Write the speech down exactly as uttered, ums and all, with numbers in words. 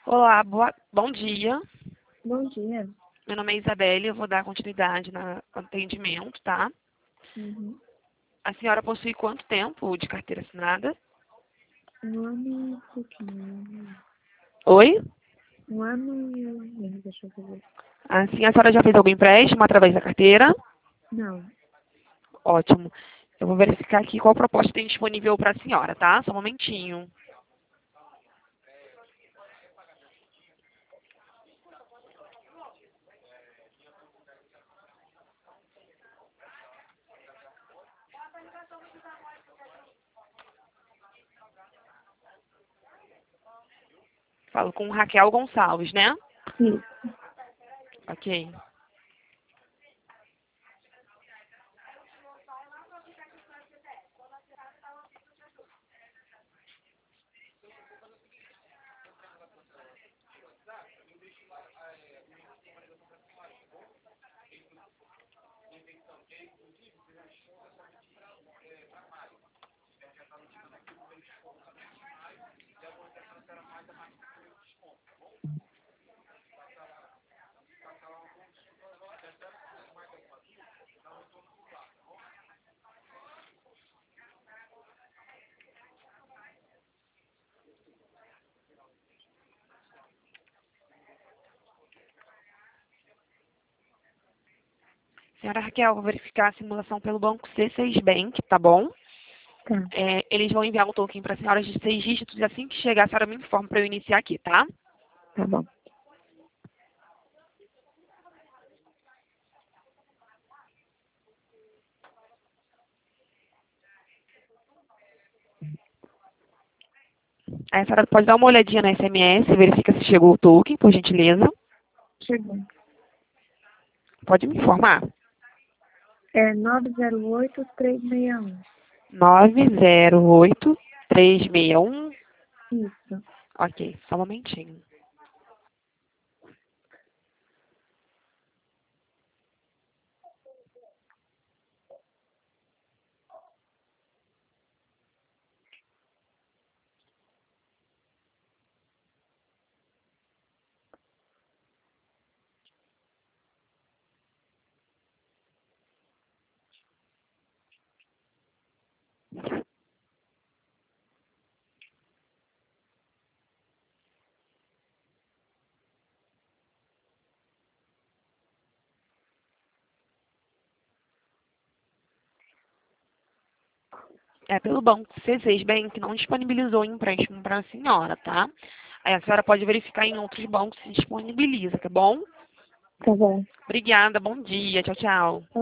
Olá, boa, bom dia. Bom dia. Meu nome é Isabelle, eu vou dar continuidade no atendimento, tá? Uhum. A senhora possui quanto tempo de carteira assinada? Um ano e pouquinho. Oi? Um ano e um mês, deixa eu ver. Assim, a senhora já fez algum empréstimo através da carteira? Não. Ótimo. Eu vou verificar aqui qual proposta tem disponível para a senhora, tá? Só um momentinho. Falo com Raquel Gonçalves, né? Isso. Ok. Senhora Raquel, vou verificar a simulação pelo banco C seis Bank, tá bom? Tá. É, eles vão enviar um token para a senhora de seis dígitos e assim que chegar, a senhora me informa para eu iniciar aqui, tá? Tá bom. Aí a senhora pode dar uma olhadinha na S M S, verifica se chegou o token, por gentileza. Chegou. Pode me informar. É nove zero oito, três seis um. nove zero oito, três seis um. Isso. Ok, só um momentinho. É pelo banco C seis Bank que não disponibilizou empréstimo para a senhora, tá? Aí a senhora pode verificar em outros bancos se disponibiliza, tá bom? Tá bom. Obrigada, bom dia, tchau, tchau.